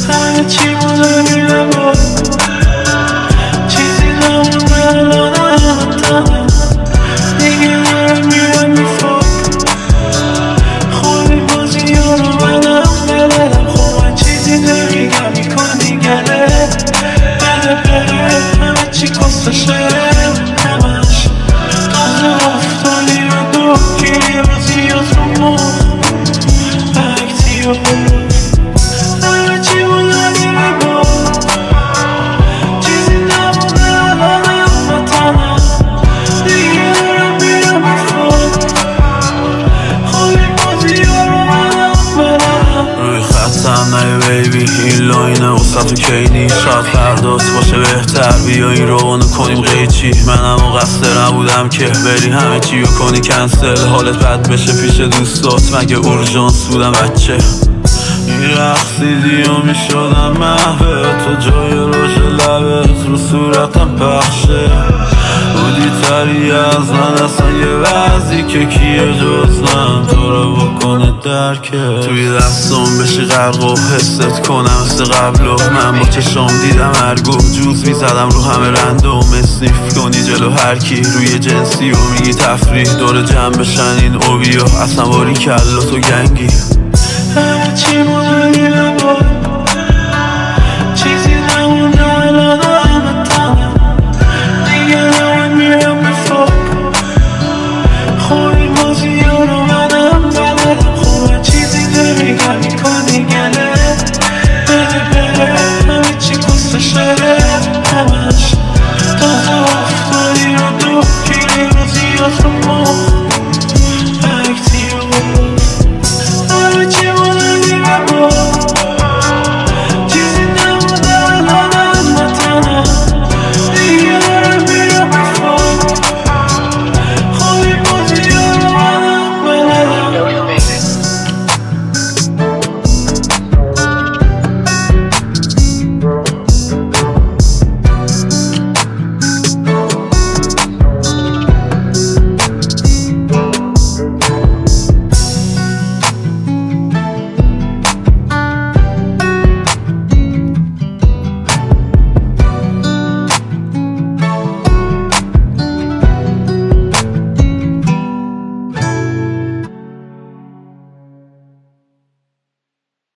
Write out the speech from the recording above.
همه چی مداریم با چیزی نمونه الانم تنم دیگه دارم میرم میفاق خوبی بازی ها رو منم بلدم خب من چیزی نمیگم میکنی گله بده بره همه چی کستشه همش تازه افتادی به دو گیری بازیات رو مخ اکتیو همه چی مداریم با چیزی نمونه الانم وطنم دیگه دارم میرم میفاق خوبی بازی ها رو منم بلدم روی خطم نگه بیبی این لاینه وسط تو کینی شاید فرداست باشه بهتر بیا این روانو کنیم قیچی منم و قصد نبودم که بری همه چی رو کنی کنسل حالت بد بشه پیش دوستات مگه اورژانس بودم بچه میرقصیدی و میشدم محوه تو جای روش لبت رو صورتم پخشه بودی تری از من اصلا یه وضعی که کیه جز من تو رو بکنه درکه توی دستم بشی غرق و حست کنم مثل قبل و من با چشام دیدم ارگو جوز میزدم رو همه رندوم اسنیف کنی جلو هرکی روی جنسی و میگی تفریح دور جمع بشن این اوبیا اصلا باری کلا تو گنگی همه چی مداریم با چیزی نمونه الانم تنم دیگه دارم میرم میفاق خوبی بازی ها رو منم بلدم خوبه چیزی نمیگم میکنی گله بده بره همه چی کستشه